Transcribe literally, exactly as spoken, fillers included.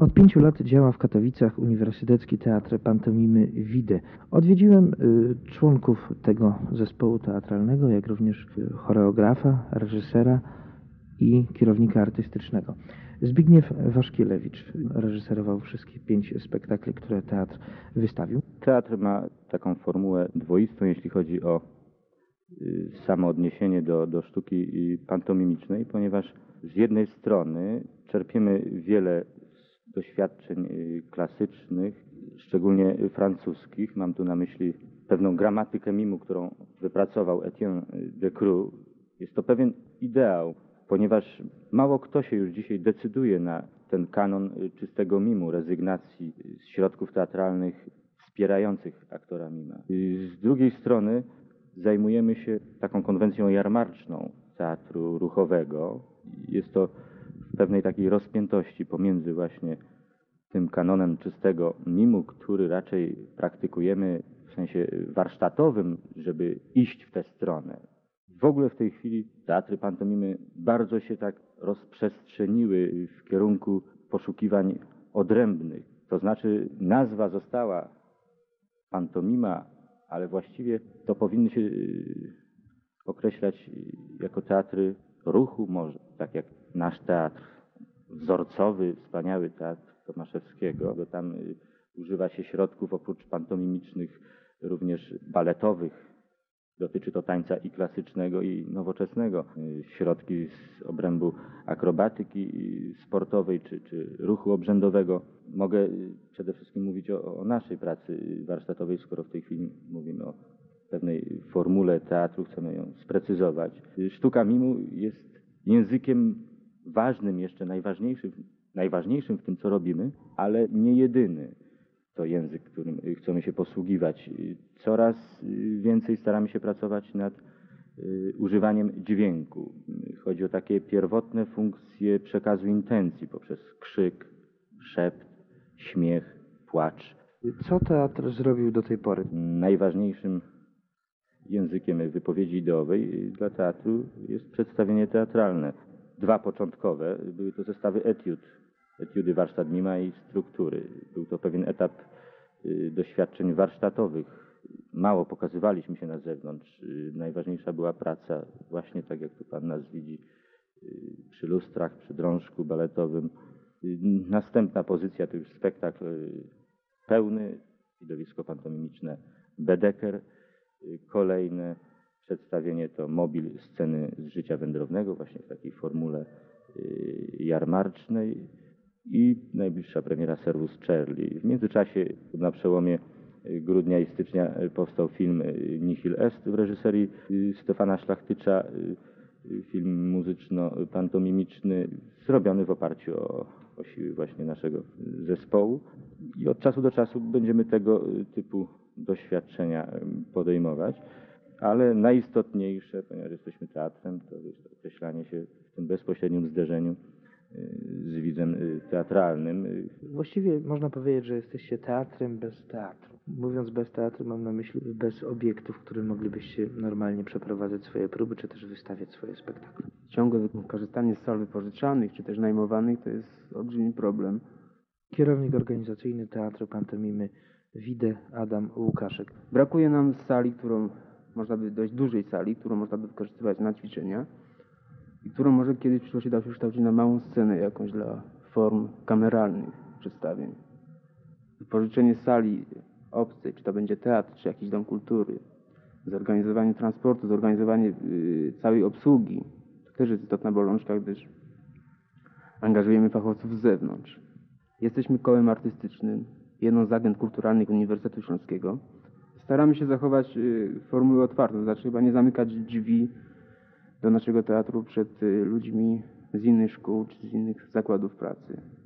Od pięciu lat działa w Katowicach Uniwersytecki Teatr Pantomimy Wide. Odwiedziłem y, członków tego zespołu teatralnego, jak również y, choreografa, reżysera i kierownika artystycznego. Zbigniew Waszkielewicz reżyserował wszystkie pięć spektakli, które teatr wystawił. Teatr ma taką formułę dwoistą, jeśli chodzi o y, samo odniesienie do, do sztuki pantomimicznej, ponieważ z jednej strony czerpiemy wiele doświadczeń klasycznych, szczególnie francuskich. Mam tu na myśli pewną gramatykę mimu, którą wypracował Etienne Decroux. Jest to pewien ideał, ponieważ mało kto się już dzisiaj decyduje na ten kanon czystego mimu, rezygnacji z środków teatralnych wspierających aktora mima. Z drugiej strony zajmujemy się taką konwencją jarmarczną teatru ruchowego. Jest to w pewnej takiej rozpiętości pomiędzy właśnie tym kanonem czystego mimu, który raczej praktykujemy w sensie warsztatowym, żeby iść w tę stronę. W ogóle w tej chwili teatry pantomimy bardzo się tak rozprzestrzeniły w kierunku poszukiwań odrębnych. To znaczy nazwa została pantomima, ale właściwie to powinny się określać jako teatry ruchu może, tak jak nasz teatr wzorcowy, wspaniały teatr Tomaszewskiego, bo tam używa się środków oprócz pantomimicznych również baletowych. Dotyczy to tańca i klasycznego, i nowoczesnego. Środki z obrębu akrobatyki sportowej czy, czy ruchu obrzędowego. Mogę przede wszystkim mówić o, o naszej pracy warsztatowej, skoro w tej chwili mówimy o pewnej formule teatru, chcemy ją sprecyzować. Sztuka mimu jest językiem ważnym, jeszcze najważniejszym, najważniejszym w tym, co robimy, ale nie jedyny. To język, którym chcemy się posługiwać. Coraz więcej staramy się pracować nad y, używaniem dźwięku. Chodzi o takie pierwotne funkcje przekazu intencji poprzez krzyk, szept, śmiech, płacz. Co teatr zrobił do tej pory? Najważniejszym językiem wypowiedzi ideowej dla teatru jest przedstawienie teatralne. Dwa początkowe były to zestawy etiud. Etiudy warsztat mima i struktury. Był to pewien etap y, doświadczeń warsztatowych. Mało pokazywaliśmy się na zewnątrz. Y, najważniejsza była praca właśnie tak, jak tu Pan nas widzi, y, przy lustrach, przy drążku baletowym. Y, następna pozycja to już spektakl y, pełny, widowisko pantomimiczne Bedeker. Y, kolejne przedstawienie to mobil sceny z życia wędrownego, właśnie w takiej formule y, jarmarcznej. I najbliższa premiera Servus Charlie. W międzyczasie na przełomie grudnia i stycznia powstał film Nihil Est w reżyserii Stefana Szlachtycza, film muzyczno-pantomimiczny zrobiony w oparciu o, o siły właśnie naszego zespołu. I od czasu do czasu będziemy tego typu doświadczenia podejmować, ale najistotniejsze, ponieważ jesteśmy teatrem, to jest określanie się w tym bezpośrednim zderzeniu z widzem teatralnym. Właściwie można powiedzieć, że jesteście teatrem bez teatru. Mówiąc bez teatru, mam na myśli bez obiektów, w których moglibyście normalnie przeprowadzać swoje próby, czy też wystawiać swoje spektakle. Ciągłe korzystanie z sal wypożyczalnych, czy też najmowanych, to jest olbrzymi problem. Kierownik organizacyjny Teatru Pantomimy Wide, Adam Łukaszek. Brakuje nam sali, którą można by, dość dużej sali, którą można by wykorzystywać na ćwiczenia i którą może kiedyś w przyszłości da się kształcić na małą scenę jakąś dla form kameralnych przedstawień. Wypożyczenie sali obcej, czy to będzie teatr, czy jakiś dom kultury, zorganizowanie transportu, zorganizowanie y, całej obsługi, to też jest istotna bolączka, gdyż angażujemy fachowców z zewnątrz. Jesteśmy kołem artystycznym, jedną z agent kulturalnych Uniwersytetu Śląskiego. Staramy się zachować y, formułę otwartą, to znaczy chyba nie zamykać drzwi do naszego teatru przed y, ludźmi z innych szkół czy z innych zakładów pracy.